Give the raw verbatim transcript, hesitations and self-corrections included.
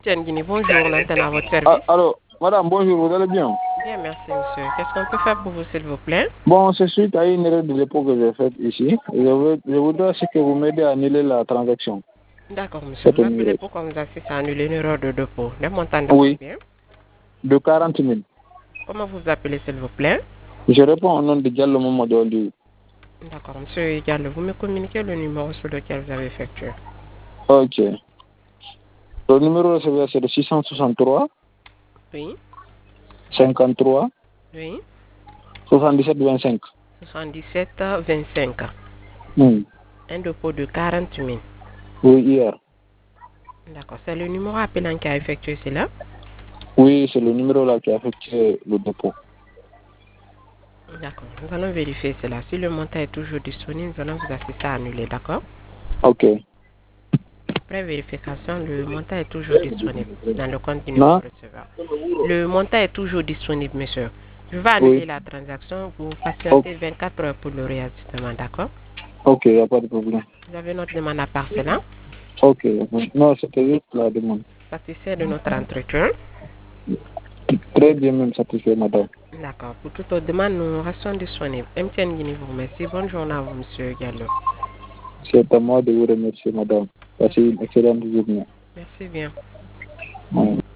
Tiens, Guinée, bonjour, l'antenne à votre Ah, service. alors, madame, bonjour, vous allez bien? Bien, merci, monsieur. Qu'est-ce qu'on peut faire pour vous, s'il vous plaît? Bon, c'est suite à une erreur de dépôt que j'ai faite ici. Je, veux, je voudrais aussi que vous m'aidez à annuler la transaction. D'accord, monsieur. Cette Vous appelez numéro. pour qu'on vous assiste à annuler une erreur de dépôt. Le montant de Oui, combien? de quarante mille. Comment vous appelez, s'il vous plaît? Je réponds au nom de Diallo Mamadou Aliou. D'accord, monsieur Diallo, vous me communiquez le numéro sur lequel vous avez effectué. Ok. Le numéro c'est le six cent soixante-trois, Oui, cinquante-trois, oui. soixante-dix-sept, vingt-cinq. soixante-dix-sept vingt-cinq. Hmm. Un dépôt de quarante mille. Oui, hier. D'accord, c'est le numéro appelant qui a effectué cela? Oui, c'est le numéro là qui a effectué le dépôt. D'accord, nous allons vérifier cela. Si le montant est toujours disponible, nous allons vous assister à annuler, d'accord? Ok. Après vérification, le montant est toujours disponible dans le compte du nouveau Non? receveur. Le montant est toujours disponible, monsieur. Je vais annuler Oui. la transaction. Vous Ok, patientez vingt-quatre heures pour le réajustement, d'accord? ok, il n'y a pas de problème. Vous avez notre demande à part cela. Ok. Non, c'était juste la demande. Satisfait de notre entretien. Très bien même satisfait, madame. D'accord. Pour toute autre demande, nous restons disponibles. M T N Guinée vous remercie. Bonne journée à vous, monsieur Gallo. C'est à moi de vous remercier, madame. Passez Merci. une excellente journée. Merci bien. Ouais.